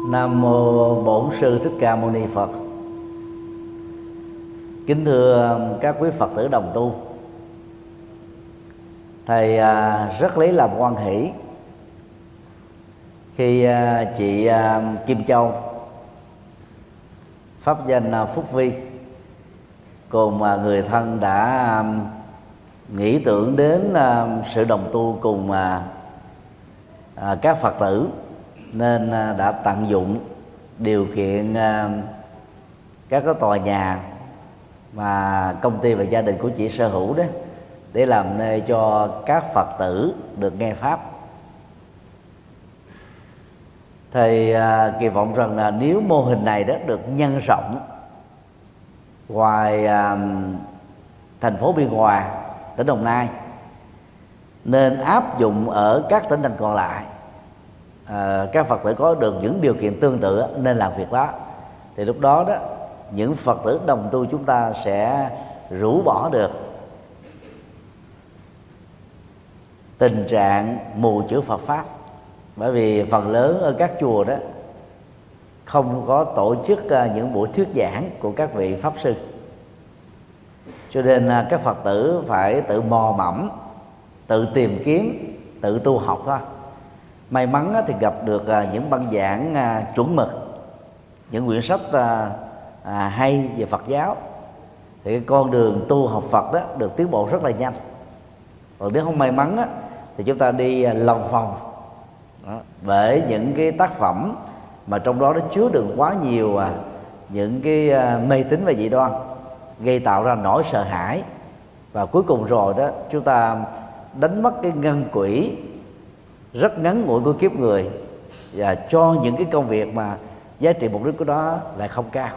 Nam mô Bổn Sư Thích Ca Mâu Ni Phật. Kính thưa các quý Phật tử đồng tu, thầy rất lấy làm hoan hỷ khi chị Kim Châu, pháp danh Phúc Vi, cùng người thân đã nghĩ tưởng đến sự đồng tu cùng các Phật tử, nên đã tận dụng điều kiện các cái tòa nhà mà công ty và gia đình của chị sở hữu đó để làm nơi cho các Phật tử được nghe pháp. Thầy kỳ vọng rằng là nếu mô hình này đó được nhân rộng ngoài thành phố Biên Hòa, tỉnh Đồng Nai, nên áp dụng ở các tỉnh thành còn lại. Các Phật tử có được những điều kiện tương tự nên làm việc đó, thì lúc đó đó những Phật tử đồng tu chúng ta sẽ rũ bỏ được tình trạng mù chữ Phật pháp. Bởi vì phần lớn ở các chùa đó không có tổ chức những buổi thuyết giảng của các vị pháp sư, cho nên các Phật tử phải tự mò mẫm, tự tìm kiếm, tự tu học thôi. May mắn thì gặp được những băng giảng chuẩn mực, những quyển sách hay về Phật giáo, thì cái con đường tu học Phật đó được tiến bộ rất là nhanh. Còn nếu không may mắn thì chúng ta đi lòng vòng bởi những cái tác phẩm mà trong đó nó chứa đựng quá nhiều những cái mê tín và dị đoan, gây tạo ra nỗi sợ hãi, và cuối cùng rồi đó chúng ta đánh mất cái ngân quỹ rất ngắn ngủi của kiếp người, và cho những cái công việc mà giá trị mục đích của đó lại không cao.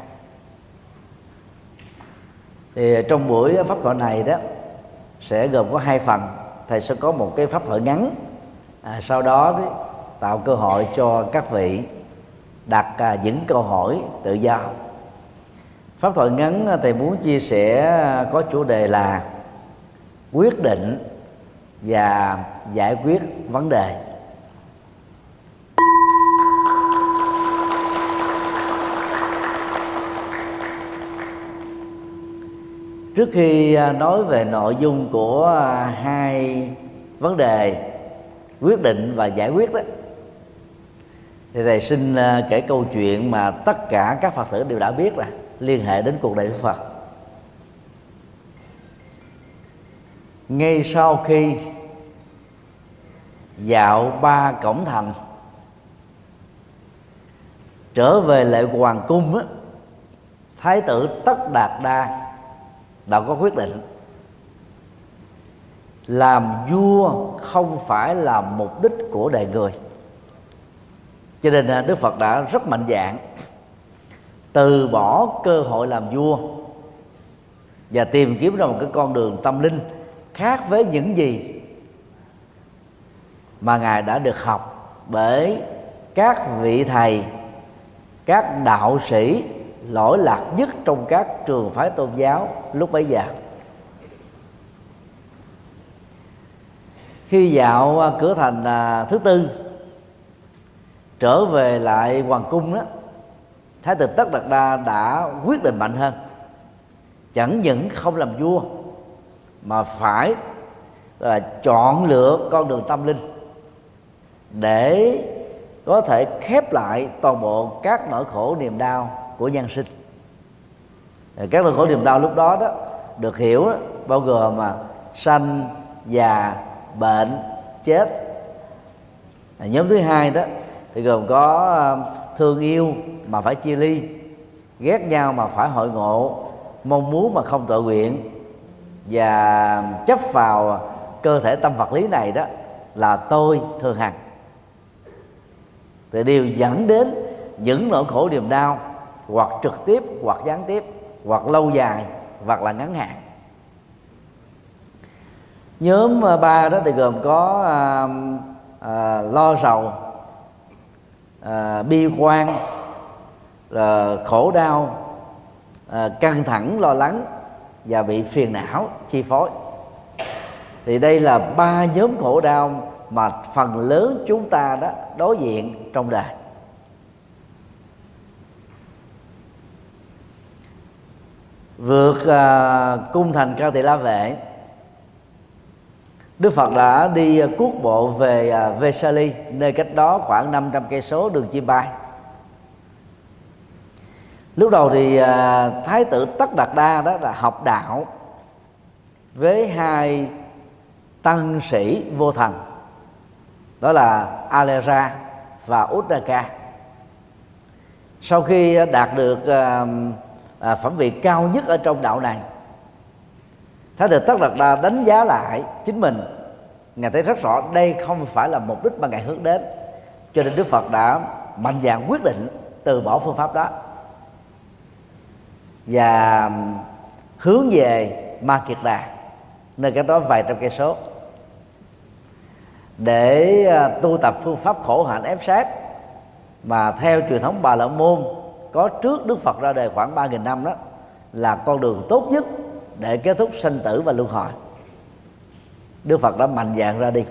Thì trong buổi pháp thoại này đó sẽ gồm có hai phần. Thầy sẽ có một cái pháp thoại ngắn, sau đó đó, tạo cơ hội cho các vị đặt những câu hỏi tự do. Pháp thoại ngắn thầy muốn chia sẻ có chủ đề là quyết định và giải quyết vấn đề. Trước khi nói về nội dung của hai vấn đề quyết định và giải quyết đó, thì thầy xin kể câu chuyện mà tất cả các Phật tử đều đã biết, là liên hệ đến cuộc đời Đức Phật. Ngay sau khi dạo ba cổng thành trở về lại hoàng cung á, Thái tử Tất Đạt Đa đã có quyết định làm vua không phải là mục đích của đời người. Cho nên Đức Phật đã rất mạnh dạn từ bỏ cơ hội làm vua và tìm kiếm ra một cái con đường tâm linh khác với những gì mà Ngài đã được học bởi các vị thầy, các đạo sĩ lỗi lạc nhất trong các trường phái tôn giáo lúc bấy giờ. Khi dạo cửa thành thứ tư trở về lại hoàng cung đó, Thái tử Tất Đạt Đa đã quyết định mạnh hơn, chẳng những không làm vua mà phải là chọn lựa con đường tâm linh để có thể khép lại toàn bộ các nỗi khổ niềm đau của nhân sinh. Các nỗi khổ niềm đau lúc đó đó được hiểu đó, bao gồm mà sanh, già, bệnh, chết. Nhóm thứ hai đó thì gồm có thương yêu mà phải chia ly, ghét nhau mà phải hội ngộ, mong muốn mà không tự nguyện, và chấp vào cơ thể tâm vật lý này đó là tôi thường hằng, thì đều dẫn đến những nỗi khổ niềm đau, hoặc trực tiếp hoặc gián tiếp, hoặc lâu dài hoặc là ngắn hạn. Nhóm ba đó thì gồm có lo sầu, bi quan, khổ đau, căng thẳng lo lắng và bị phiền não chi phối. Thì đây là ba nhóm khổ đau mà phần lớn chúng ta đó đối diện trong đời. vượt cung thành Cao Tỳ La Vệ, Đức Phật đã đi cuốc bộ về Vesali, nơi cách đó khoảng 500 cây số đường chim bay. Lúc đầu thì Thái tử Tất Đạt Đa đó là học đạo với hai tăng sĩ vô thần, đó là Alera và Uddaka. Sau khi đạt được phẩm vị cao nhất ở trong đạo này, Thái tử Tất Đạt Đa đánh giá lại chính mình. Ngài thấy rất rõ đây không phải là mục đích mà Ngài hướng đến, cho nên Đức Phật đã mạnh dạn quyết định từ bỏ phương pháp đó và hướng về Ma Kiệt Đà, nơi cách đó vài trăm cây số, để tu tập phương pháp khổ hạnh ép sát mà theo truyền thống Bà La Môn có trước Đức Phật ra đời khoảng 3.000 năm, đó là con đường tốt nhất để kết thúc sanh tử và luân hồi. Đức Phật đã mạnh dạn ra đi.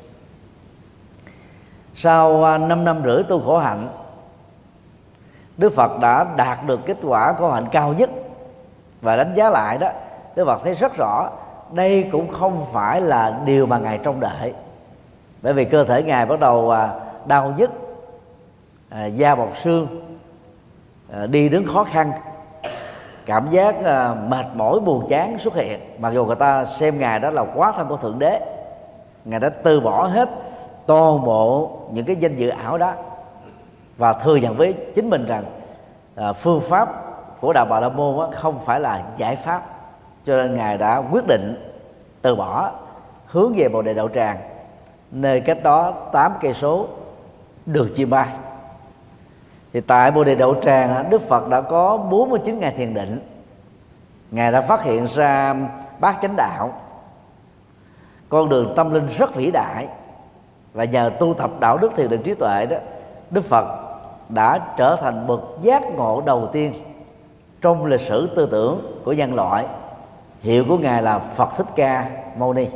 Sau 5 năm rưỡi tu khổ hạnh, Đức Phật đã đạt được kết quả khổ hạnh cao nhất, và đánh giá lại đó, Đức Phật thấy rất rõ đây cũng không phải là điều mà Ngài trông đợi. Bởi vì cơ thể Ngài bắt đầu đau nhức, da bọc xương, đi đứng khó khăn, cảm giác mệt mỏi buồn chán xuất hiện. Mặc dù người ta xem Ngài đó là quá thân của Thượng Đế, Ngài đã từ bỏ hết toàn bộ những cái danh dự ảo đó và thừa nhận với chính mình rằng phương pháp của đạo Bà La Môn không phải là giải pháp, cho nên Ngài đã quyết định từ bỏ, hướng về Bồ Đề Đậu Tràng, nơi cách đó 8 cây số đường chim bay. Thì tại Bồ Đề Đậu Tràng, Đức Phật đã có 49 ngày thiền định. Ngài đã phát hiện ra bát chánh đạo, con đường tâm linh rất vĩ đại, và nhờ tu tập đạo đức thiền định trí tuệ đó, Đức Phật đã trở thành bậc giác ngộ đầu tiên trong lịch sử tư tưởng của nhân loại. Hiệu của Ngài là Phật Thích Ca Mâu Ni.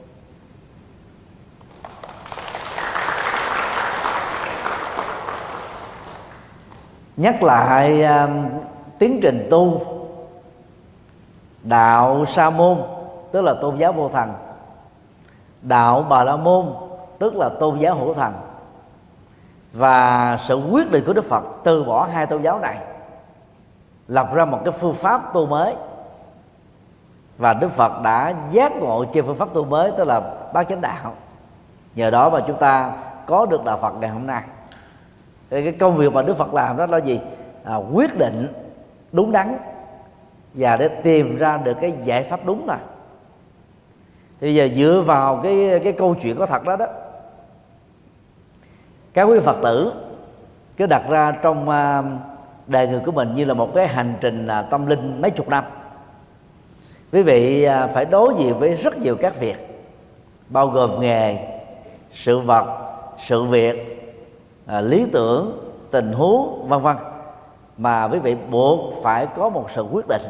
Nhắc lại tiến trình tu đạo Sa Môn, tức là tôn giáo vô thần, đạo Bà La Môn, tức là tôn giáo hữu thần, và sự quyết định của Đức Phật từ bỏ hai tôn giáo này, lập ra một cái phương pháp tu mới. Và Đức Phật đã giác ngộ trên phương pháp tu mới, tức là bát chánh đạo. Nhờ đó mà chúng ta có được đạo Phật ngày hôm nay. Thì cái công việc mà Đức Phật làm đó là gì? Quyết định đúng đắn và để tìm ra được cái giải pháp đúng này. Thì bây giờ dựa vào cái câu chuyện có thật đó đó, các quý Phật tử cứ đặt ra trong đời người của mình như là một cái hành trình tâm linh mấy chục năm. Quý vị phải đối diện với rất nhiều các việc, bao gồm nghề, sự vật, sự việc, lý tưởng, tình huống, vân vân, mà quý vị buộc phải có một sự quyết định.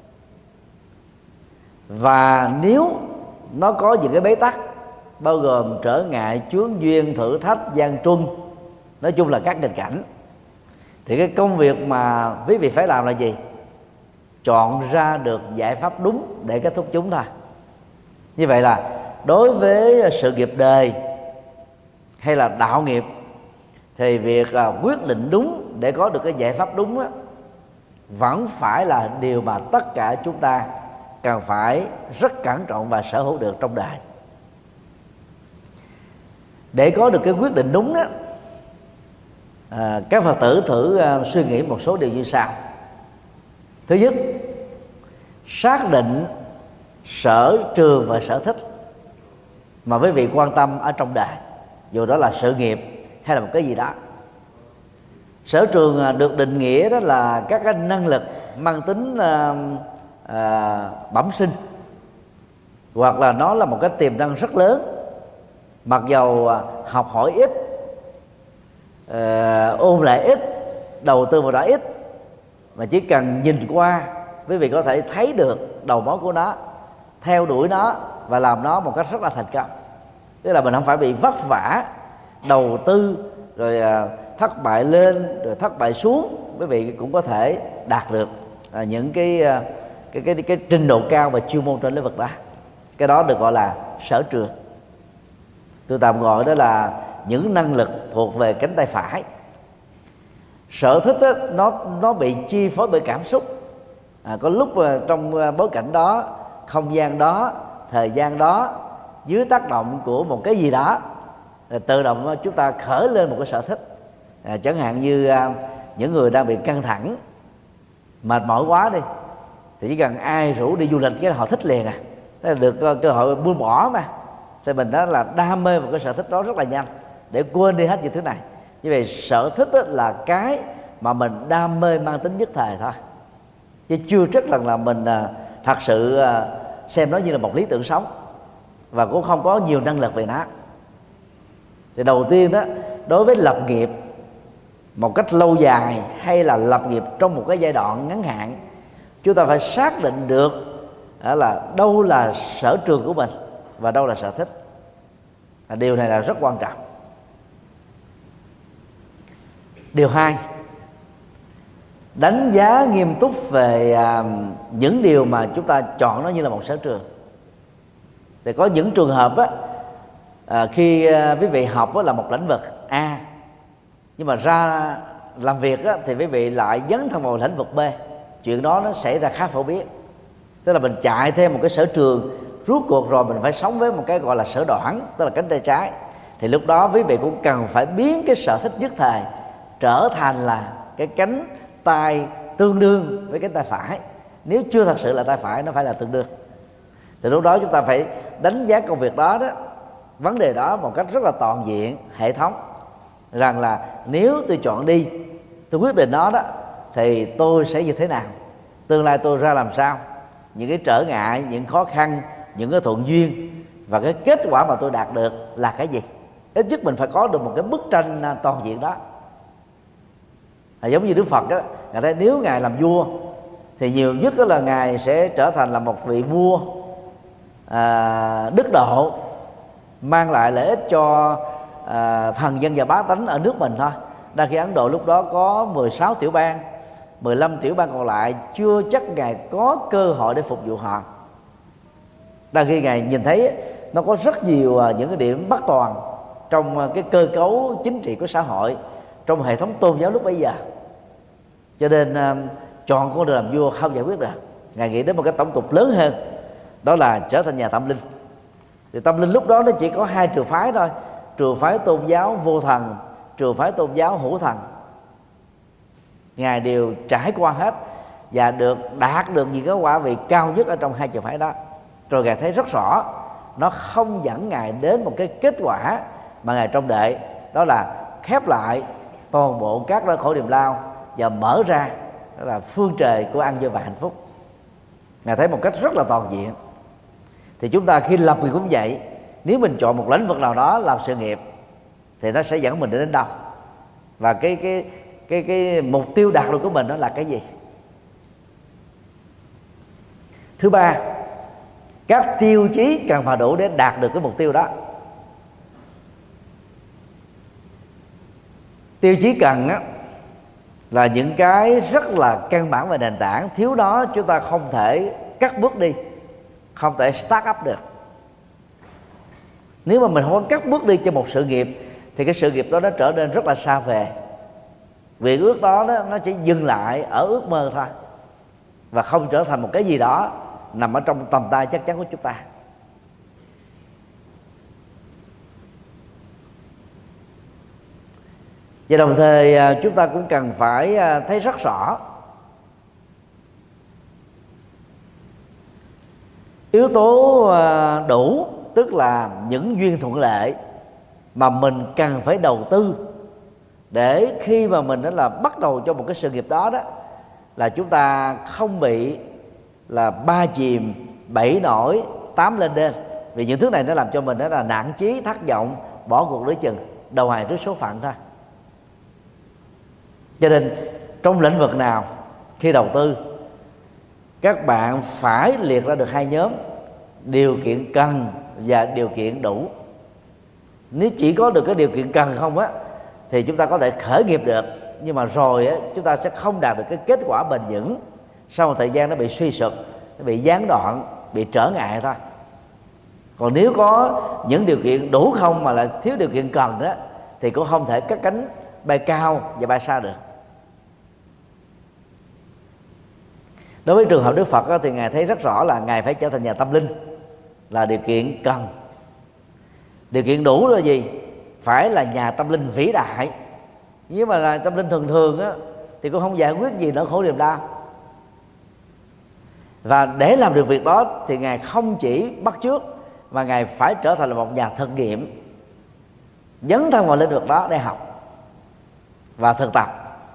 Và nếu nó có những cái bế tắc, bao gồm trở ngại, chướng duyên, thử thách, gian truân, nói chung là các nghịch cảnh, thì cái công việc mà quý vị phải làm là gì? Chọn ra được giải pháp đúng để kết thúc chúng thôi. Như vậy là đối với sự nghiệp đời hay là đạo nghiệp, thì việc quyết định đúng để có được cái giải pháp đúng đó, vẫn phải là điều mà tất cả chúng ta cần phải rất cẩn trọng và sở hữu được trong đời. Để có được cái quyết định đúng đó, các Phật tử thử suy nghĩ một số điều như sau. Thứ nhất, xác định sở trường và sở thích mà quý vị quan tâm ở trong đời, dù đó là sự nghiệp hay là một cái gì đó. Sở trường được định nghĩa đó là các cái năng lực mang tính bẩm sinh, hoặc là nó là một cái tiềm năng rất lớn, mặc dầu học hỏi ít, ôn lại ít, đầu tư vào đó ít, mà chỉ cần nhìn qua quý vị có thể thấy được đầu mối của nó, theo đuổi nó và làm nó một cách rất là thành công. Tức là mình không phải bị vất vả đầu tư rồi thất bại lên rồi thất bại xuống, quý vị cũng có thể đạt được những cái cái trình độ cao và chuyên môn trên lĩnh vực đó. Cái đó được gọi là sở trường. Tôi tạm gọi đó là những năng lực thuộc về cánh tay phải. Sở thích đó, nó bị chi phối bởi cảm xúc. Có lúc trong bối cảnh đó, không gian đó, thời gian đó, dưới tác động của một cái gì đó, tự động chúng ta khởi lên một cái sở thích. Chẳng hạn như những người đang bị căng thẳng, mệt mỏi quá đi, thì chỉ cần ai rủ đi du lịch cái họ thích liền. Thế là được cơ hội buông bỏ mà. Thì mình đó là đam mê vào cái sở thích đó rất là nhanh, để quên đi hết những thứ này. Như vậy sở thích là cái mà mình đam mê mang tính nhất thời thôi, chứ chưa chắc là mình thật sự xem nó như là một lý tưởng sống, và cũng không có nhiều năng lực về nó. Thì đầu tiên đó, đối với lập nghiệp một cách lâu dài hay là lập nghiệp trong một cái giai đoạn ngắn hạn, chúng ta phải xác định được là đâu là sở trường của mình và đâu là sở thích. Điều này là rất quan trọng. Điều 2, đánh giá nghiêm túc về những điều mà chúng ta chọn nó như là một sở trường. Thì có những trường hợp khi quý vị học là một lĩnh vực A, nhưng mà ra làm việc thì quý vị lại dấn thân vào lĩnh vực B. Chuyện đó nó xảy ra khá phổ biến. Tức là mình chạy thêm một cái sở trường, rốt cuộc rồi mình phải sống với một cái gọi là sở đoản, tức là cánh tay trái. Thì lúc đó quý vị cũng cần phải biến cái sở thích nhất thời trở thành là cái cánh tay tương đương với cánh tay phải. Nếu chưa thật sự là tay phải, nó phải là tương đương. Thì lúc đó chúng ta phải đánh giá công việc đó, vấn đề đó một cách rất là toàn diện, hệ thống. Rằng là nếu tôi chọn đi, tôi quyết định nó đó, thì tôi sẽ như thế nào, tương lai tôi ra làm sao, những cái trở ngại, những khó khăn, những cái thuận duyên, và cái kết quả mà tôi đạt được là cái gì. Ít nhất mình phải có được một cái bức tranh toàn diện đó. Giống như Đức Phật đó, Ngài thấy nếu Ngài làm vua thì nhiều nhất đó là Ngài sẽ trở thành là một vị vua đức độ, mang lại lợi ích cho thần dân và bá tánh ở nước mình thôi. Đang khi Ấn Độ lúc đó có 16 tiểu bang, 15 tiểu bang còn lại chưa chắc Ngài có cơ hội để phục vụ họ. Đang khi Ngài nhìn thấy nó có rất nhiều những cái điểm bất toàn trong cái cơ cấu chính trị của xã hội, trong hệ thống tôn giáo lúc bấy giờ. Cho nên chọn con đường làm vua không giải quyết được. Ngài nghĩ đến một cái tổng cục lớn hơn, đó là trở thành nhà tâm linh. Thì tâm linh lúc đó nó chỉ có 2 trường phái thôi: trường phái tôn giáo vô thần, trường phái tôn giáo hữu thần. Ngài đều trải qua hết và đạt được những cái quả vị cao nhất ở trong 2 trường phái đó. Rồi Ngài thấy rất rõ nó không dẫn Ngài đến một cái kết quả mà Ngài trông đợi, đó là khép lại toàn bộ các nỗi khổ niềm lao và mở ra, đó là phương trời của an vui và hạnh phúc. Ngài thấy một cách rất là toàn diện. Thì chúng ta khi lập nghiệp cũng vậy, nếu mình chọn một lĩnh vực nào đó làm sự nghiệp thì nó sẽ dẫn mình đến đâu, và cái mục tiêu đạt được của mình đó là cái gì. Thứ 3, các tiêu chí cần phải đủ để đạt được cái mục tiêu đó. Tiêu chí cần là những cái rất là căn bản và nền tảng, thiếu đó chúng ta không thể cắt bước đi, không thể start up được. Nếu mà mình không có cắt bước đi cho một sự nghiệp thì cái sự nghiệp đó nó trở nên rất là xa vời. Việc ước đó nó chỉ dừng lại ở ước mơ thôi, và không trở thành một cái gì đó nằm ở trong tầm tay chắc chắn của chúng ta. Và đồng thời chúng ta cũng cần phải thấy rất rõ yếu tố đủ, tức là những duyên thuận lợi mà mình cần phải đầu tư để khi mà mình là bắt đầu cho một cái sự nghiệp đó là chúng ta không bị là 3 chìm 7 nổi 8 lên đên. Vì những thứ này nó làm cho mình đó là nản chí, thất vọng, bỏ cuộc lưỡi chừng, đầu hàng trước số phận thôi. Cho nên trong lĩnh vực nào khi đầu tư, các bạn phải liệt ra được 2 nhóm: điều kiện cần và điều kiện đủ. Nếu chỉ có được cái điều kiện cần không thì chúng ta có thể khởi nghiệp được, nhưng mà rồi chúng ta sẽ không đạt được cái kết quả bền vững. Sau một thời gian nó bị suy sụp, bị gián đoạn, bị trở ngại thôi. Còn nếu có những điều kiện đủ không mà lại thiếu điều kiện cần đó, thì cũng không thể cất cánh bay cao và bay xa được. Đối với trường hợp Đức Phật đó, thì Ngài thấy rất rõ là Ngài phải trở thành nhà tâm linh là điều kiện cần. Điều kiện đủ là gì? Phải là nhà tâm linh vĩ đại. Nếu mà là tâm linh thường thường á, thì cũng không giải quyết gì nỗi khổ niềm đau. Và để làm được việc đó thì Ngài không chỉ bắt chước, mà Ngài phải trở thành là một nhà thực nghiệm, dấn thân vào lĩnh vực đó để học và thực tập.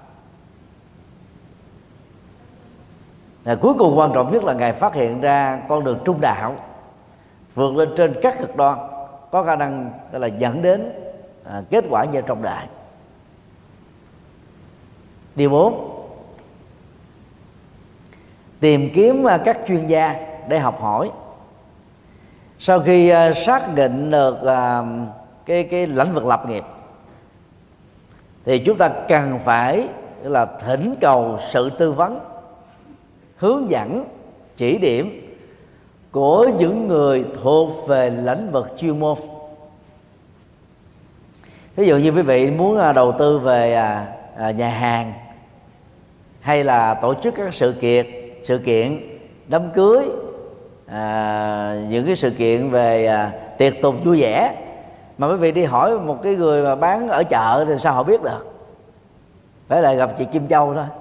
Cuối cùng quan trọng nhất là Ngài phát hiện ra con đường trung đạo, vượt lên trên các cực đoan, có khả năng là dẫn đến kết quả như trong đời. Điều 4, tìm kiếm các chuyên gia để học hỏi. Sau khi xác định được cái lĩnh vực lập nghiệp, thì chúng ta cần phải là thỉnh cầu sự tư vấn, hướng dẫn, chỉ điểm của những người thuộc về lĩnh vực chuyên môn. Ví dụ như quý vị muốn đầu tư về nhà hàng, hay là tổ chức các sự kiện đám cưới, những cái sự kiện về tiệc tùng vui vẻ, mà quý vị đi hỏi một cái người mà bán ở chợ thì sao họ biết được? Phải là gặp chị Kim Châu thôi.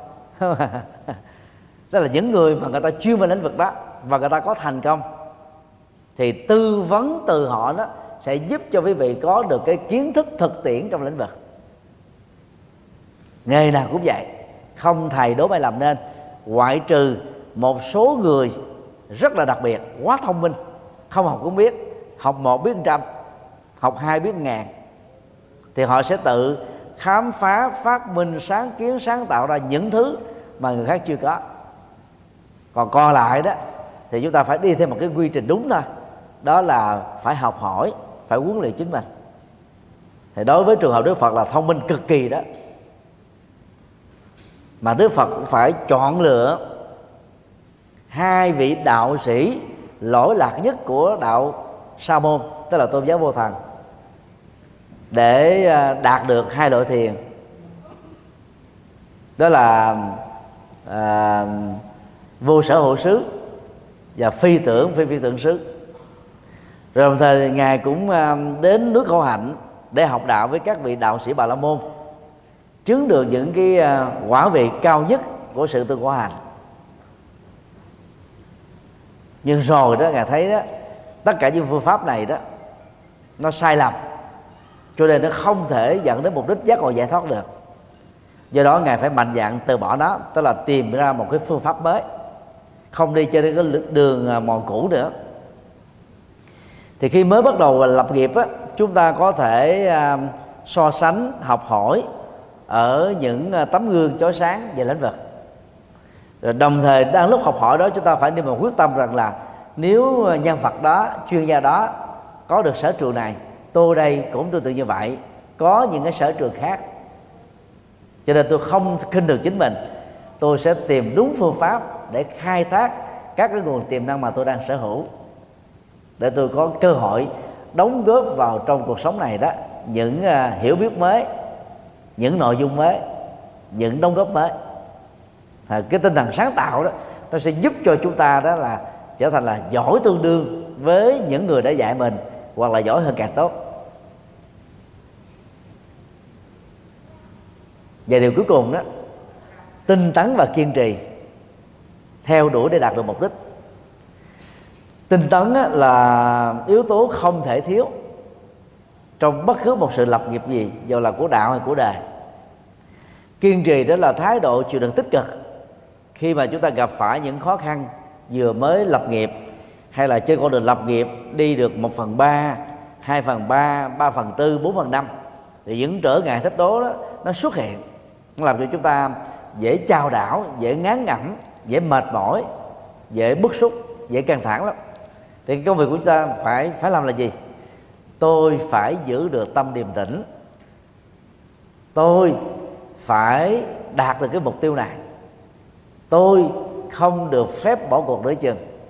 Đó là những người mà người ta chuyên về lĩnh vực đó và người ta có thành công, thì tư vấn từ họ đó sẽ giúp cho quý vị có được cái kiến thức thực tiễn trong lĩnh vực. Nghề nào cũng vậy, không thầy đố mày làm nên, ngoại trừ một số người rất là đặc biệt, quá thông minh, không học cũng biết, học 1 biết 100, học 2 biết 1000, thì họ sẽ tự khám phá, phát minh, sáng kiến, sáng tạo ra những thứ mà người khác chưa có. Còn lại đó thì chúng ta phải đi theo một cái quy trình đúng thôi, đó là phải học hỏi, phải huấn luyện chính mình. Thì đối với trường hợp Đức Phật là thông minh cực kỳ đó, mà Đức Phật cũng phải chọn lựa 2 vị đạo sĩ lỗi lạc nhất của đạo Sa môn, tức là tôn giáo Vô Thần, để đạt được 2 loại thiền. Đó là vô sở hộ xứ và phi tưởng xứ. Rồi đồng thời Ngài cũng đến nước Khổ Hạnh để học đạo với các vị đạo sĩ Bà La Môn, chứng được những cái quả vị cao nhất của sự tương quả hành. Nhưng rồi đó Ngài thấy đó, tất cả những phương pháp này đó nó sai lầm, cho nên nó không thể dẫn đến mục đích giác ngộ giải thoát được. Do đó Ngài phải mạnh dạn từ bỏ nó, tức là tìm ra một cái phương pháp mới, không đi trên cái đường mòn cũ nữa. Thì khi mới bắt đầu lập nghiệp á, chúng ta có thể so sánh, học hỏi ở những tấm gương chói sáng về lĩnh vực. Rồi đồng thời đang lúc học hỏi đó, chúng ta phải đi một quyết tâm rằng là nếu nhân vật đó, chuyên gia đó có được sở trường này, tôi đây cũng tương tự như vậy, có những cái sở trường khác. Cho nên tôi không khinh thường chính mình, tôi sẽ tìm đúng phương pháp để khai thác các cái nguồn tiềm năng mà tôi đang sở hữu, để tôi có cơ hội đóng góp vào trong cuộc sống này đó những hiểu biết mới, những nội dung mới, những đóng góp mới. Cái tinh thần sáng tạo đó nó sẽ giúp cho chúng ta đó là trở thành là giỏi tương đương với những người đã dạy mình, hoặc là giỏi hơn càng tốt. Và điều cuối cùng đó, tinh tấn và kiên trì theo đuổi để đạt được mục đích. Tinh tấn là yếu tố không thể thiếu trong bất cứ một sự lập nghiệp gì, dù là của đạo hay của đời. Kiên trì đó là thái độ chịu đựng tích cực khi mà chúng ta gặp phải những khó khăn vừa mới lập nghiệp, hay là trên con đường lập nghiệp đi được 1/3, 2/3, 3/4, 4/5, thì những trở ngại thách đố đó nó xuất hiện, nó làm cho chúng ta dễ chao đảo, dễ ngán ngẩm, dễ mệt mỏi, dễ bức xúc, dễ căng thẳng lắm. Thì công việc của chúng ta phải làm là gì? Tôi phải giữ được tâm điềm tĩnh, tôi phải đạt được cái mục tiêu này, tôi không được phép bỏ cuộc nửa chừng.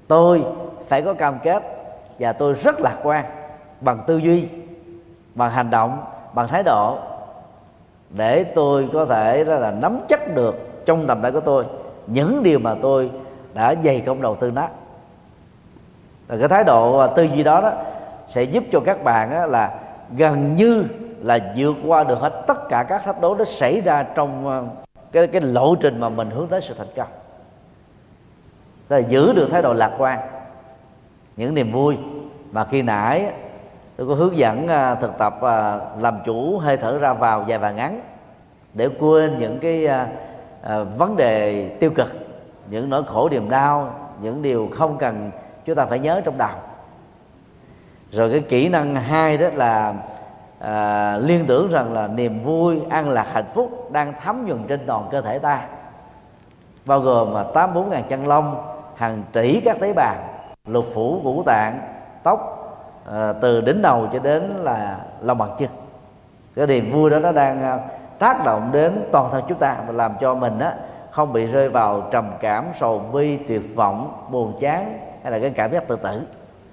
Tôi phải có cam kết và tôi rất lạc quan bằng tư duy, bằng hành động, bằng thái độ, để tôi có thể là nắm chắc được trong tầm tay của tôi những điều mà tôi đã dày công đầu tư đó. Và cái thái độ tư duy đó sẽ giúp cho các bạn là gần như là vượt qua được hết tất cả các thách đố nó xảy ra trong cái lộ trình mà mình hướng tới sự thành công. Tức là giữ được thái độ lạc quan, những niềm vui mà khi nãy tôi có hướng dẫn thực tập làm chủ hơi thở ra vào dài và ngắn, để quên những cái vấn đề tiêu cực, những nỗi khổ niềm đau, những điều không cần chúng ta phải nhớ trong đầu. Rồi cái kỹ năng 2 đó là liên tưởng rằng là niềm vui, an lạc, hạnh phúc đang thấm nhuần trên toàn cơ thể ta, bao gồm 84.000 chân lông, hàng tỷ các tế bào, lục phủ, ngũ tạng, tóc, từ đỉnh đầu cho đến là lòng bàn chân. Cái niềm vui đó nó đang tác động đến toàn thân chúng ta và làm cho mình không bị rơi vào trầm cảm, sầu bi, tuyệt vọng, buồn chán hay là cái cảm giác tự tử.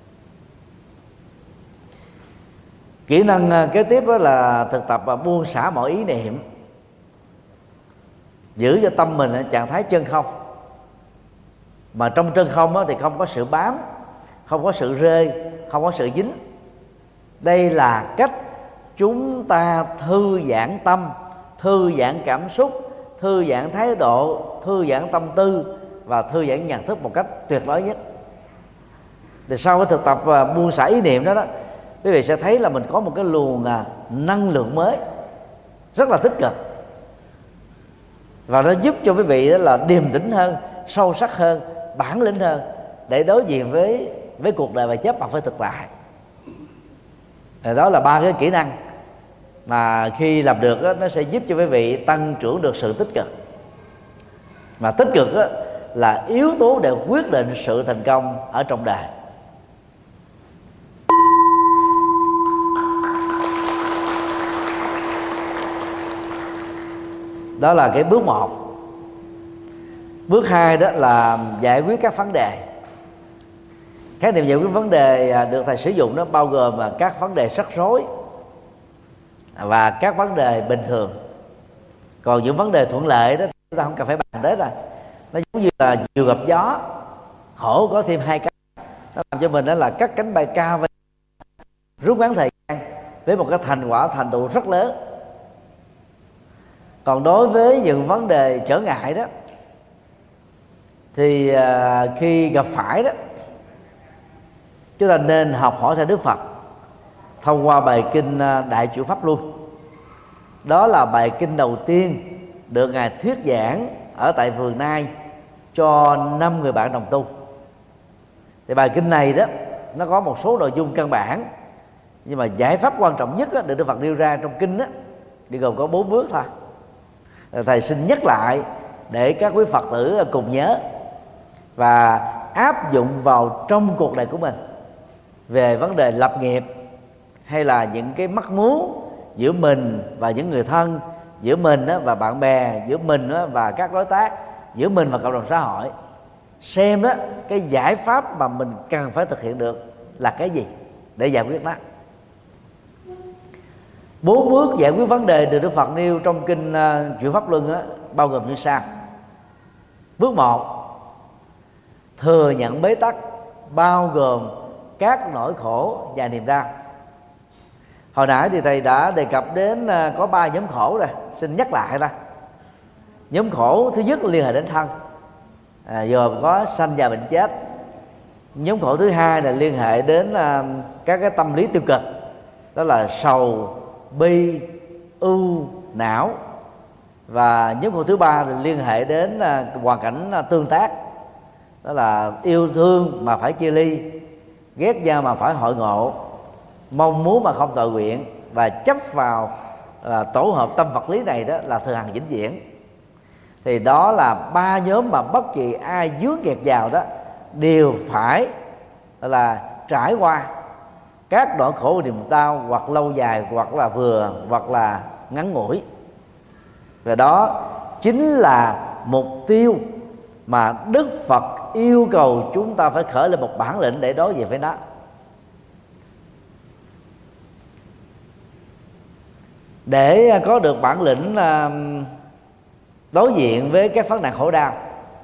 Kỹ năng kế tiếp đó là thực tập buông xả mọi ý niệm, giữ cho tâm mình ở trạng thái chân không. Mà trong chân không thì không có sự bám, không có sự rê, không có sự dính. Đây là cách chúng ta thư giãn tâm, thư giãn cảm xúc, thư giãn thái độ, thư giãn tâm tư và thư giãn nhận thức một cách tuyệt đối nhất. Thì sau cái thực tập buông xả ý niệm đó, quý vị sẽ thấy là mình có một cái luồng năng lượng mới rất là tích cực, và nó giúp cho quý vị đó là điềm tĩnh hơn, sâu sắc hơn, bản lĩnh hơn để đối diện với cuộc đời và chấp bằng với thực tại. Đó là 3 cái kỹ năng mà khi làm được nó sẽ giúp cho quý vị tăng trưởng được sự tích cực. Mà tích cực là yếu tố để quyết định sự thành công ở trong đời. Đó là cái bước 1. Bước 2 đó là giải quyết các vấn đề. Khái niệm giải quyết vấn đề được thầy sử dụng đó bao gồm các vấn đề rắc rối và các vấn đề bình thường. Còn những vấn đề thuận lợi đó chúng ta không cần phải bàn tới rồi. Nó giống như là diều gặp gió, hổ có thêm 2 cánh, nó làm cho mình đó là cắt cánh bay cao và rút ngắn thời gian với một cái thành quả thành tựu rất lớn. Còn đối với những vấn đề trở ngại đó thì khi gặp phải đó, chúng ta nên học hỏi theo Đức Phật thông qua bài kinh Đại Chuyển Pháp Luân. Đó là bài kinh đầu tiên được Ngài thuyết giảng ở tại Vườn Nai cho 5 người bạn đồng tu. Thì bài kinh này đó nó có một số nội dung căn bản, nhưng mà giải pháp quan trọng nhất được Đức Phật nêu ra trong kinh đó thì gồm có 4 bước thôi. Thầy xin nhắc lại để các quý Phật tử cùng nhớ và áp dụng vào trong cuộc đời của mình về vấn đề lập nghiệp, hay là những cái mắc mướu giữa mình và những người thân, giữa mình và bạn bè, giữa mình và các đối tác, giữa mình và cộng đồng xã hội. Xem đó cái giải pháp mà mình cần phải thực hiện được là cái gì để giải quyết nó. 4 bước giải quyết vấn đề được Đức Phật nêu trong kinh Chuyển Pháp Luân bao gồm như sau. Bước 1, thừa nhận bế tắc, bao gồm các nỗi khổ và niềm đau. Hồi nãy thì thầy đã đề cập đến có 3 nhóm khổ rồi, xin nhắc lại thôi. Nhóm khổ thứ nhất liên hệ đến thân, gồm có sanh già bệnh chết. Nhóm khổ thứ hai là liên hệ đến các cái tâm lý tiêu cực, đó là sầu, bi, ưu, não. Và nhóm khổ thứ ba là liên hệ đến hoàn cảnh tương tác, đó là yêu thương mà phải chia ly, ghét nhau mà phải hội ngộ, mong muốn mà không tội nguyện, và chấp vào tổ hợp tâm vật lý này đó là thường hằng vĩnh viễn. Thì đó là 3 nhóm mà bất kỳ ai dướng kẹt vào đó đều phải là trải qua các nỗi khổ niềm đau, hoặc lâu dài, hoặc là vừa, hoặc là ngắn ngủi. Và đó chính là mục tiêu mà Đức Phật yêu cầu chúng ta phải khởi lên một bản lĩnh để đối diện với nó. Để có được bản lĩnh đối diện với các vấn nạn khổ đau,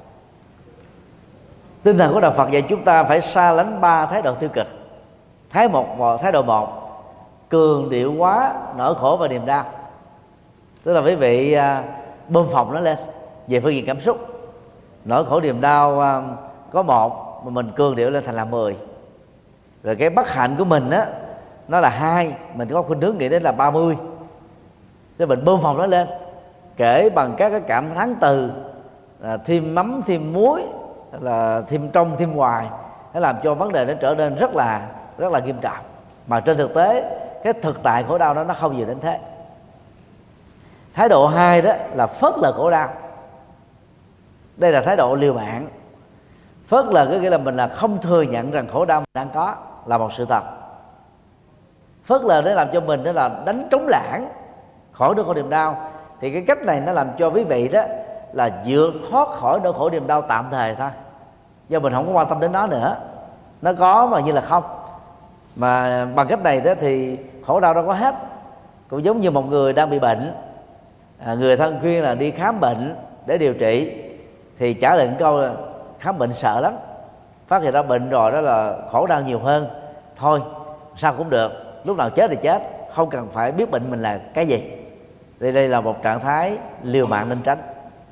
tinh thần của Đạo Phật dạy chúng ta phải xa lánh 3 thái độ tiêu cực. Thái độ 1, cường điệu quá nỗi khổ và niềm đau, tức là quý vị bơm phồng nó lên về phương diện cảm xúc. Nỗi khổ niềm đau có 1 mà mình cường điệu lên thành là 10. Rồi cái bất hạnh của mình á, nó là 2, mình có khuynh hướng nghĩ đến là 30. Thế mình bơm phồng nó lên, kể bằng các cái cảm thán từ, thêm mắm thêm muối, là thêm trong thêm ngoài, nó làm cho vấn đề nó trở nên rất là nghiêm trọng. Mà trên thực tế cái thực tại khổ đau đó nó không gì đến thế. Thái độ 2 đó là phớt lờ khổ đau. Đây là thái độ liều mạng. Phớt lờ có nghĩa là mình là không thừa nhận rằng khổ đau mình đang có là một sự thật. Phớt lờ để làm cho mình đó là đánh trống lãng khỏi nỗi khổ niềm đau. Thì cái cách này nó làm cho quý vị đó là vượt thoát khỏi nỗi khổ niềm đau tạm thời thôi, do mình không có quan tâm đến nó nữa. Nó có mà như là không. Mà bằng cách này đó thì khổ đau đâu có hết. Cũng giống như một người đang bị bệnh, người thân khuyên là đi khám bệnh để điều trị, thì trả lời câu là khám bệnh sợ lắm, phát hiện ra bệnh rồi đó là khổ đau nhiều hơn, thôi sao cũng được, lúc nào chết thì chết, không cần phải biết bệnh mình là cái gì. Đây là một trạng thái liều mạng nên tránh.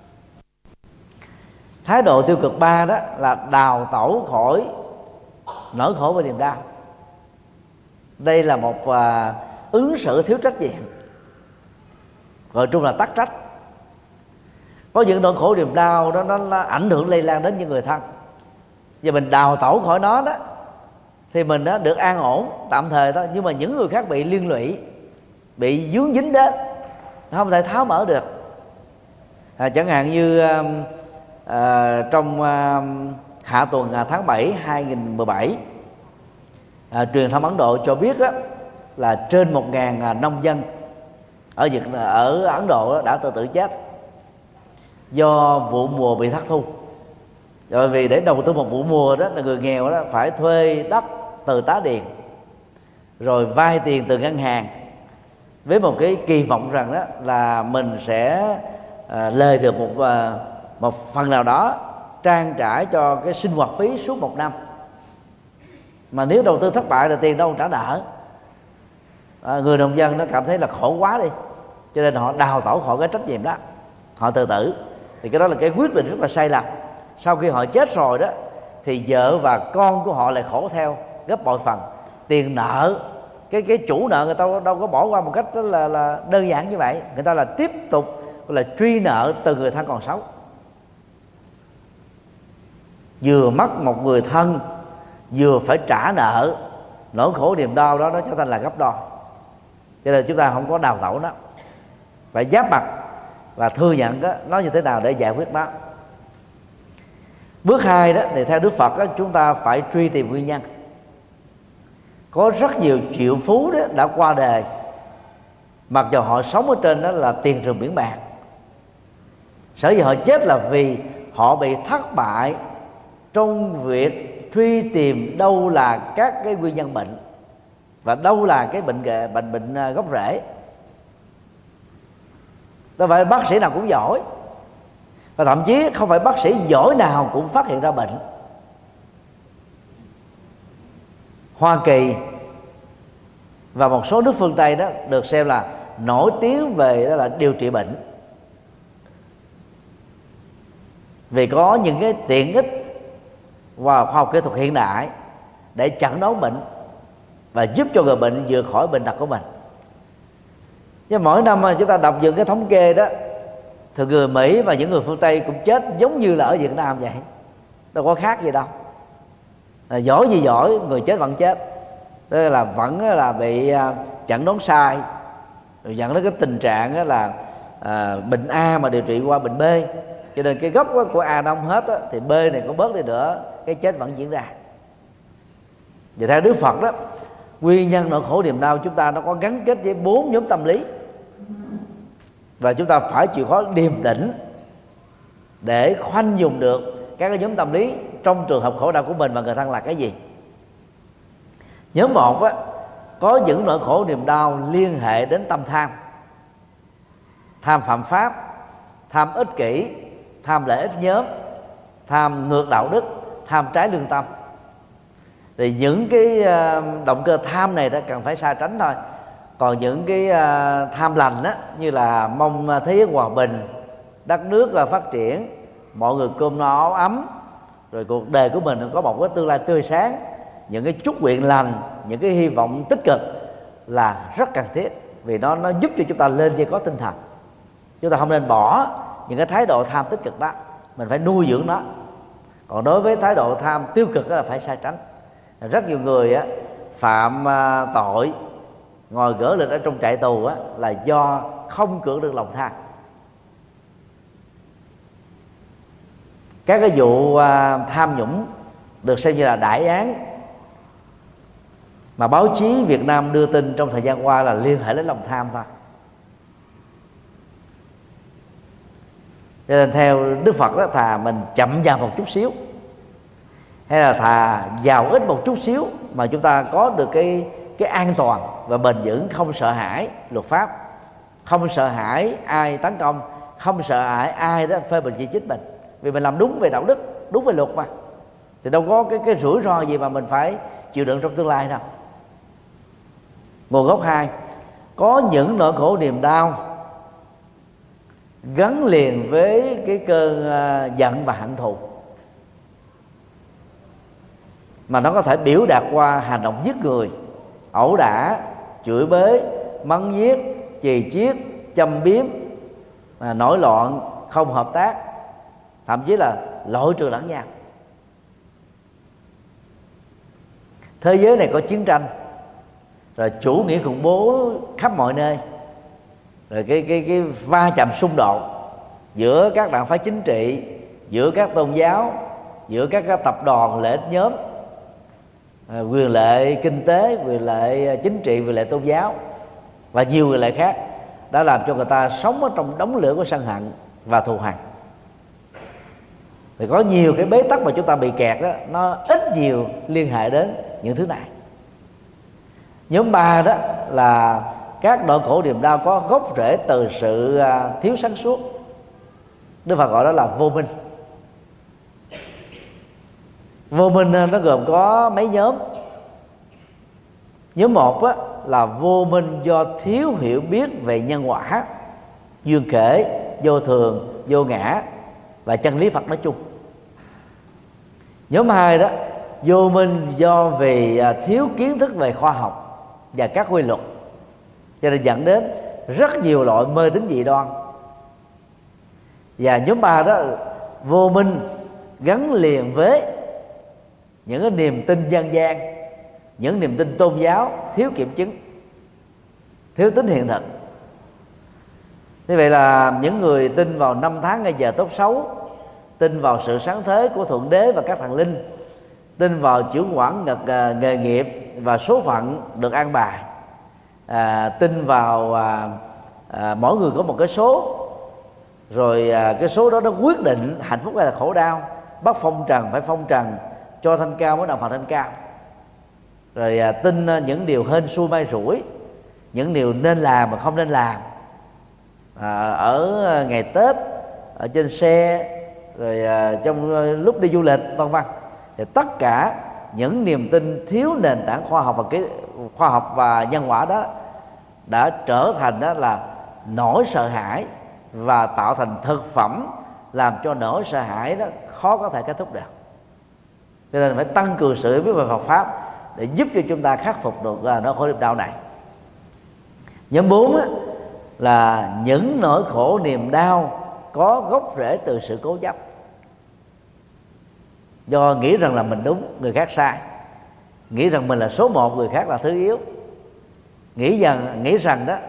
Thái độ tiêu cực 3 đó là đào tẩu khỏi nỗi khổ và niềm đau. Đây là một ứng xử thiếu trách nhiệm, gọi chung là tắc trách. Có những nỗi khổ niềm đau đó nó ảnh hưởng lây lan đến những người thân, và mình đào tẩu khỏi nó đó thì mình đó được an ổn tạm thời thôi. Nhưng mà những người khác bị liên lụy, bị dướng dính đến, không thể tháo mở được. Chẳng hạn như trong hạ tuần tháng 7 2017, truyền thông Ấn Độ cho biết là trên 1.000 nông dân ở Ấn Độ đã tự tử chết do vụ mùa bị thất thu. Rồi vì để đầu tư một vụ mùa đó là người nghèo đó phải thuê đất từ tá điền, rồi vay tiền từ ngân hàng với một cái kỳ vọng rằng đó là mình sẽ lời được một phần nào đó trang trải cho cái sinh hoạt phí suốt 1 năm. Mà nếu đầu tư thất bại là tiền đâu trả nợ. Người nông dân nó cảm thấy là khổ quá đi, cho nên họ đào tẩu khỏi cái trách nhiệm đó, họ tự tử. Thì cái đó là cái quyết định rất là sai lầm. Sau khi họ chết rồi đó thì vợ và con của họ lại khổ theo gấp bội phần. Tiền nợ, cái chủ nợ người ta đâu có bỏ qua một cách là đơn giản như vậy. Người ta là tiếp tục là truy nợ từ người thân còn sống. Vừa mất một người thân, vừa phải trả nợ, nỗi khổ niềm đau đó nó trở thành là gấp đôi. Cho nên chúng ta không có đào tẩu nó, phải giáp mặt và thừa nhận đó, nó như thế nào để giải quyết nó. Bước 2 đó thì theo Đức Phật đó, chúng ta phải truy tìm nguyên nhân. Có rất nhiều triệu phú đó đã qua đời, mặc dù họ sống ở trên đó là tiền rừng biển bạc. Sở dĩ họ chết là vì họ bị thất bại trong việc truy tìm đâu là các cái nguyên nhân bệnh và đâu là cái bệnh gốc rễ. Đâu phải bác sĩ nào cũng giỏi, và thậm chí không phải bác sĩ giỏi nào cũng phát hiện ra bệnh. Hoa Kỳ và một số nước phương Tây đó được xem là nổi tiếng về đó là điều trị bệnh, vì có những cái tiện ích và khoa học kỹ thuật hiện đại để chẩn đoán bệnh và giúp cho người bệnh vượt khỏi bệnh tật của mình. Nhưng mỗi năm mà chúng ta đọc những cái thống kê đó thì người Mỹ và những người phương Tây cũng chết giống như là ở Việt Nam vậy, đâu có khác gì đâu. Giỏi gì giỏi, người chết vẫn chết. Tức là vẫn là bị chẩn đoán sai, rồi dẫn đến cái tình trạng là bệnh A mà điều trị qua bệnh B, cho nên cái gốc của A nó không hết thì B này có bớt đi nữa, cái chết vẫn diễn ra. Và theo Đức Phật đó, nguyên nhân nỗi khổ niềm đau chúng ta nó có gắn kết với 4 nhóm tâm lý, và chúng ta phải chịu khó điềm tĩnh để khoanh dùng được các cái nhóm tâm lý trong trường hợp khổ đau của mình và người thân là cái gì. Nhóm một á, có những nỗi khổ niềm đau liên hệ đến tâm tham, tham phạm pháp, tham ích kỷ, tham lợi ích nhóm, tham ngược đạo đức, tham trái lương tâm. Thì những cái động cơ tham này đó cần phải xa tránh thôi. Còn những cái tham lành á, như là mong thế giới hòa bình, đất nước phát triển, mọi người cơm no áo ấm, rồi cuộc đời của mình có một cái tương lai tươi sáng, những cái chúc nguyện lành, những cái hy vọng tích cực là rất cần thiết, vì nó giúp cho chúng ta lên dây có tinh thần. Chúng ta không nên bỏ những cái thái độ tham tích cực đó, mình phải nuôi dưỡng nó. Còn đối với thái độ tham tiêu cực đó là phải sai tránh. Rất nhiều người á, phạm tội ngồi gỡ lịch ở trong trại tù á, là do không cưỡng được lòng tham. Các cái vụ tham nhũng được xem như là đại án mà báo chí Việt Nam đưa tin trong thời gian qua là liên hệ đến lòng tham thôi. Cho nên theo Đức Phật đó, thà mình chậm vào một chút xíu, hay là thà giàu ít một chút xíu mà chúng ta có được cái an toàn và bền vững, không sợ hãi luật pháp, không sợ hãi ai tấn công, không sợ hãi ai đó phê bình chỉ trích mình, vì mình làm đúng về đạo đức, đúng về luật mà, thì đâu có cái rủi ro gì mà mình phải chịu đựng trong tương lai đâu. Nguồn gốc 2, có những nỗi khổ niềm đau gắn liền với cái cơn giận và hận thù, mà nó có thể biểu đạt qua hành động giết người, ẩu đả, chửi bới, mắng nhiếc, chì chiết, châm biếm, nổi loạn, không hợp tác, thậm chí là loại trừ lẫn nhau. Thế giới này có chiến tranh, rồi chủ nghĩa khủng bố khắp mọi nơi, rồi cái va chạm xung đột giữa các đảng phái chính trị, giữa các tôn giáo, giữa các tập đoàn lợi ích nhóm, quyền lợi kinh tế, quyền lợi chính trị, quyền lợi tôn giáo và nhiều quyền lợi khác, đã làm cho người ta sống ở trong đống lửa của sân hận và thù hằn. Thì có nhiều cái bế tắc mà chúng ta bị kẹt đó, nó ít nhiều liên hệ đến những thứ này. Nhóm 3 đó là các nỗi khổ niềm đau có gốc rễ từ sự thiếu sáng suốt. Đức Phật gọi đó là vô minh. Vô minh nó gồm có mấy nhóm. Nhóm 1 á, là vô minh do thiếu hiểu biết về nhân quả, duyên khể, vô thường, vô ngã và chân lý Phật nói chung. Nhóm 2 đó, vô minh do vì thiếu kiến thức về khoa học và các quy luật, cho nên dẫn đến rất nhiều loại mê tín dị đoan. Và nhóm 3 đó, vô minh gắn liền với những cái niềm tin dân gian, những niềm tin tôn giáo thiếu kiểm chứng, thiếu tính hiện thực. Như vậy là những người tin vào năm tháng ngày giờ tốt xấu, tin vào sự sáng thế của Thượng Đế và các thần linh, tin vào chưởng quản nghề nghiệp và số phận được an bài, tin vào mỗi người có một cái số, rồi cái số đó nó quyết định hạnh phúc hay là khổ đau, bắt phong trần phải phong trần, cho thanh cao mới đặng phần thanh cao, rồi tin những điều hên xui may rủi, những điều nên làm mà không nên làm, ở ngày Tết, ở trên xe, rồi trong lúc đi du lịch, vân vân. Thì tất cả những niềm tin thiếu nền tảng khoa học và nhân quả đó đã trở thành đó là nỗi sợ hãi, và tạo thành thực phẩm làm cho nỗi sợ hãi đó khó có thể kết thúc được. Cho nên phải tăng cường sự hiểu biết về Phật pháp để giúp cho chúng ta khắc phục được nỗi khổ niềm đau này. Nhóm 4 là những nỗi khổ niềm đau có gốc rễ từ sự cố chấp, do nghĩ rằng là mình đúng, người khác sai, nghĩ rằng mình là số 1, người khác là thứ yếu, nghĩ rằng đó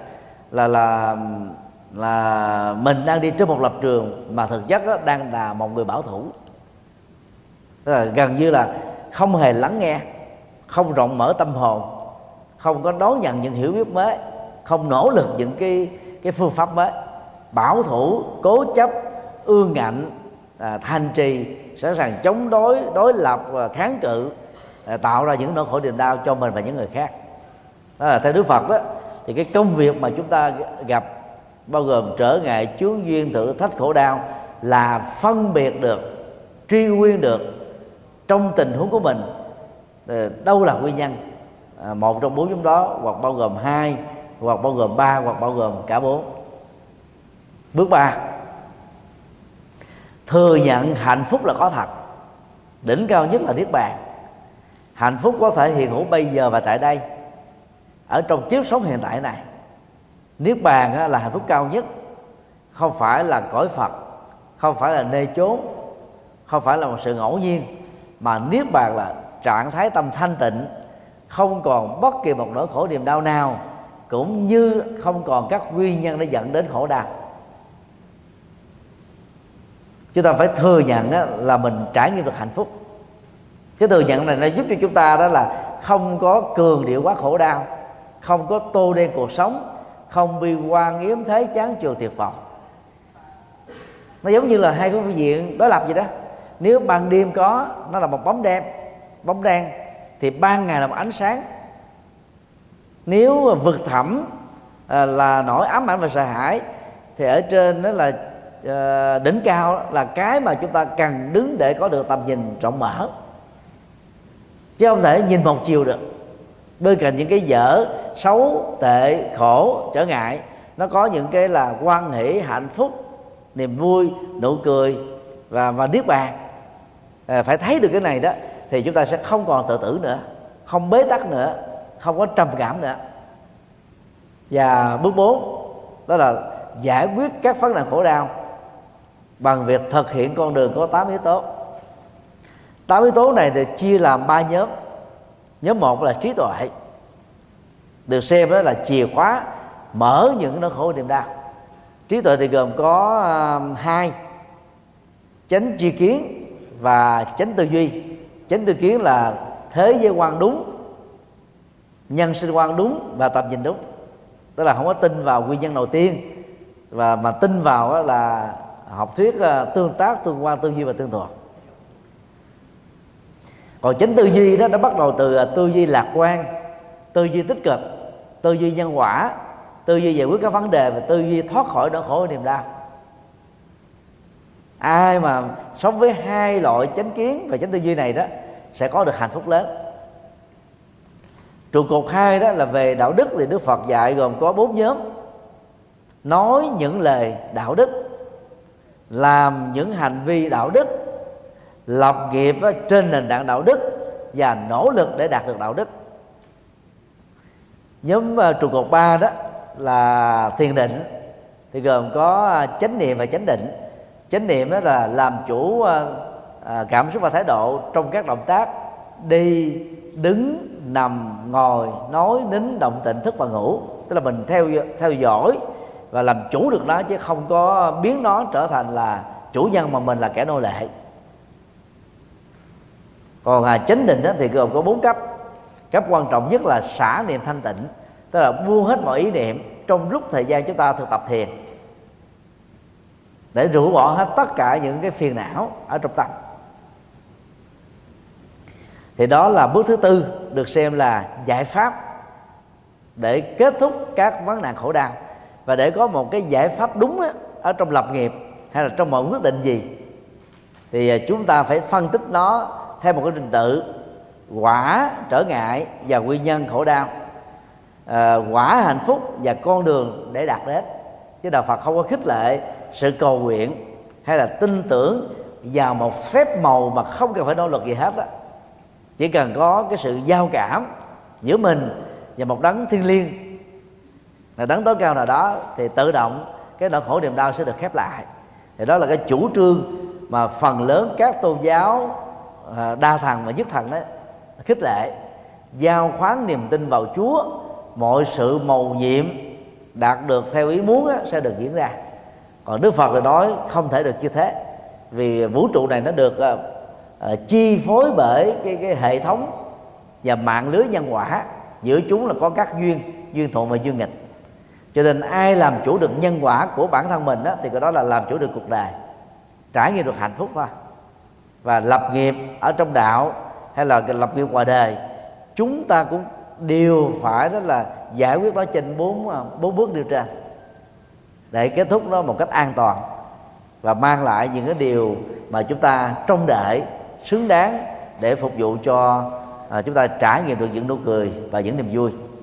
là mình đang đi trên một lập trường mà thực chất đó đang là một người bảo thủ. Tức là gần như là không hề lắng nghe, không rộng mở tâm hồn, không có đón nhận những hiểu biết mới, không nỗ lực những cái phương pháp mới, bảo thủ, cố chấp, ương ngạnh, thanh trì, sẵn sàng chống đối lập và kháng cự, tạo ra những nỗi khổ niềm đau cho mình và những người khác. Đó là theo Đức Phật đó, thì cái công việc mà chúng ta gặp bao gồm trở ngại, chướng duyên, thử thách, khổ đau là phân biệt được, truy nguyên được trong tình huống của mình đâu là nguyên nhân, một trong bốn chúng đó, hoặc bao gồm hai, hoặc bao gồm ba, hoặc bao gồm cả bốn. Bước 3, thừa nhận hạnh phúc là có thật. Đỉnh cao nhất là niết bàn. Hạnh phúc có thể hiện hữu bây giờ và tại đây, ở trong kiếp sống hiện tại này. Niết bàn là hạnh phúc cao nhất, không phải là cõi Phật, không phải là nơi chốn, không phải là một sự ngẫu nhiên, mà niết bàn là trạng thái tâm thanh tịnh, không còn bất kỳ một nỗi khổ niềm đau nào, cũng như không còn các nguyên nhân để dẫn đến khổ đau. Chúng ta phải thừa nhận là mình trải nghiệm được hạnh phúc. Cái thừa nhận này nó giúp cho chúng ta đó là không có cường điệu quá khổ đau, không có tô đen cuộc sống, không bi quan yếm thế chán chường tuyệt vọng. Nó giống như là hai cái phương diện đối lập vậy đó. Nếu ban đêm có, nó là một bóng đen, thì ban ngày là một ánh sáng. Nếu vực thẳm là nỗi ám ảnh và sợ hãi, thì ở trên đó là đỉnh cao là cái mà chúng ta cần đứng để có được tầm nhìn rộng mở, chứ không thể nhìn một chiều được. Bên cạnh những cái dở, xấu, tệ, khổ, trở ngại, nó có những cái là hoan hỷ, hạnh phúc, niềm vui, nụ cười và niết bàn. Phải thấy được cái này đó, thì chúng ta sẽ không còn tự tử nữa, không bế tắc nữa, không có trầm cảm nữa. Và bước 4 đó là giải quyết các vấn nạn khổ đau bằng việc thực hiện con đường có 8 yếu tố. 8 yếu tố này thì chia làm 3 nhóm. Nhóm 1 là trí tuệ, được xem đó là chìa khóa mở những nỗi khổ niềm đau. Trí tuệ thì gồm có 2: chánh tri kiến và chánh tư duy. Chánh tư kiến là thế giới quan đúng, nhân sinh quan đúng và tầm nhìn đúng. Tức là không có tin vào nguyên nhân đầu tiên, và mà tin vào là học thuyết tương tác, tương quan, tư duy và tương thuộc. Còn chánh tư duy đó, nó bắt đầu từ tư duy lạc quan, tư duy tích cực, tư duy nhân quả, tư duy giải quyết các vấn đề, và tư duy thoát khỏi nỗi khổ niềm đau. Ai mà sống với hai loại chánh kiến và chánh tư duy này đó sẽ có được hạnh phúc lớn. Trụ cột 2 đó là về đạo đức, thì Đức Phật dạy gồm có 4 nhóm: nói những lời đạo đức, làm những hành vi đạo đức, lập nghiệp trên nền tảng đạo đức, và nỗ lực để đạt được đạo đức. Nhóm trụ cột 3 đó là thiền định, thì gồm có chánh niệm và chánh định. Chánh niệm đó là làm chủ cảm xúc và thái độ trong các động tác đi, đứng, nằm, ngồi, nói, nín, động, tịnh, thức và ngủ. Tức là mình theo dõi và làm chủ được nó, chứ không có biến nó trở thành là chủ nhân mà mình là kẻ nô lệ. Còn chánh định thì gồm có 4 cấp. Cấp quan trọng nhất là xả niệm thanh tịnh, tức là buông hết mọi ý niệm trong lúc thời gian chúng ta thực tập thiền, để rũ bỏ hết tất cả những cái phiền não ở trong tâm. Thì đó là bước thứ 4, được xem là giải pháp để kết thúc các vấn nạn khổ đau. Và để có một cái giải pháp đúng đó, ở trong lập nghiệp hay là trong mọi quyết định gì, thì chúng ta phải phân tích nó theo một cái trình tự: quả, trở ngại và nguyên nhân khổ đau, quả, hạnh phúc và con đường để đạt đến. Chứ Đạo Phật không có khích lệ sự cầu nguyện hay là tin tưởng vào một phép màu mà không cần phải nỗ lực gì hết đó. Chỉ cần có cái sự giao cảm giữa mình và một đấng thiêng liêng, là đấng tối cao nào đó, thì tự động cái nỗi khổ niềm đau sẽ được khép lại. Thì đó là cái chủ trương mà phần lớn các tôn giáo đa thần và nhất thần đó khích lệ: giao khoán niềm tin vào Chúa, mọi sự mầu nhiệm đạt được theo ý muốn sẽ được diễn ra. Còn Đức Phật thì nói không thể được như thế, vì vũ trụ này nó được chi phối bởi cái hệ thống và mạng lưới nhân quả. Giữa chúng là có các duyên thuận và duyên nghịch. Cho nên ai làm chủ được nhân quả của bản thân mình đó, thì cái đó là làm chủ được cuộc đời. trải nghiệm được hạnh phúc thôi. Và lập nghiệp ở trong đạo hay là lập nghiệp ngoài đời, chúng ta cũng đều phải đó là giải quyết nó trên bốn bước nêu trên, để kết thúc nó một cách an toàn và mang lại những cái điều mà chúng ta trông đợi xứng đáng để phục vụ cho chúng ta trải nghiệm được những nụ cười và những niềm vui.